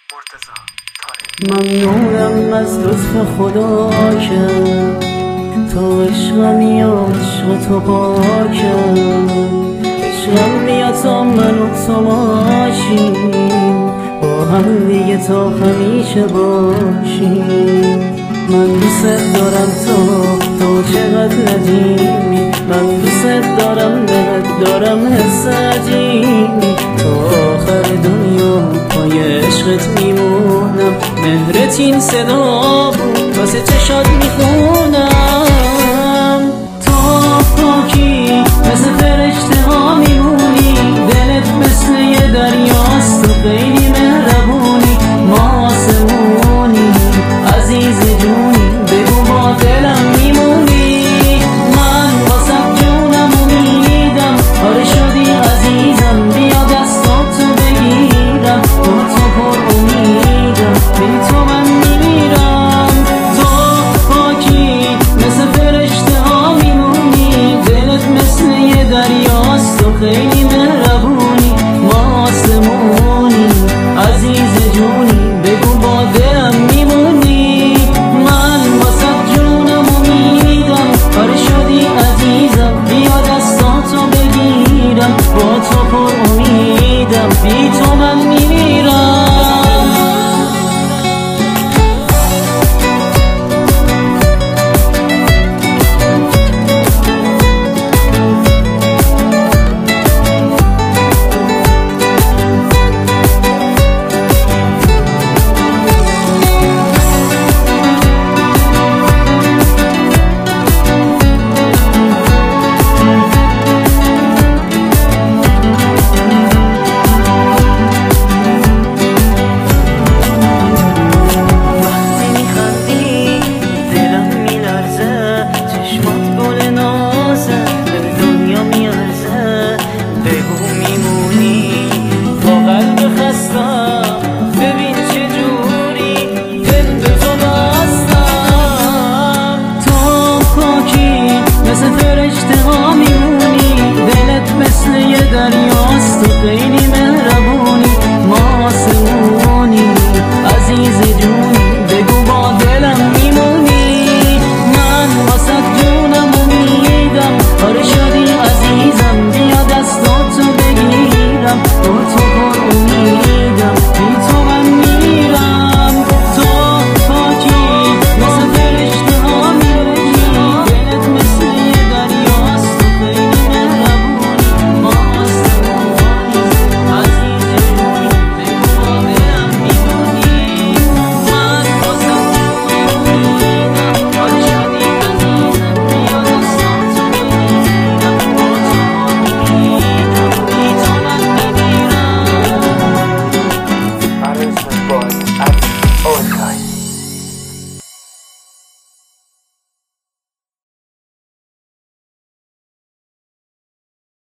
ممنونم از لطف خدا کرد تا عشقمی و عشق تو پاکم. عشقم بیا تا من و تو باشیم، با هم دیگه تا همیشه باشیم. من دوست دارم تو چقدر ندیمی، من دوست دارم دارم حس عجیبی. تا آخر دنیا پای عشقت میمونم، مهرت این صدا بود واسه چشات میخونم.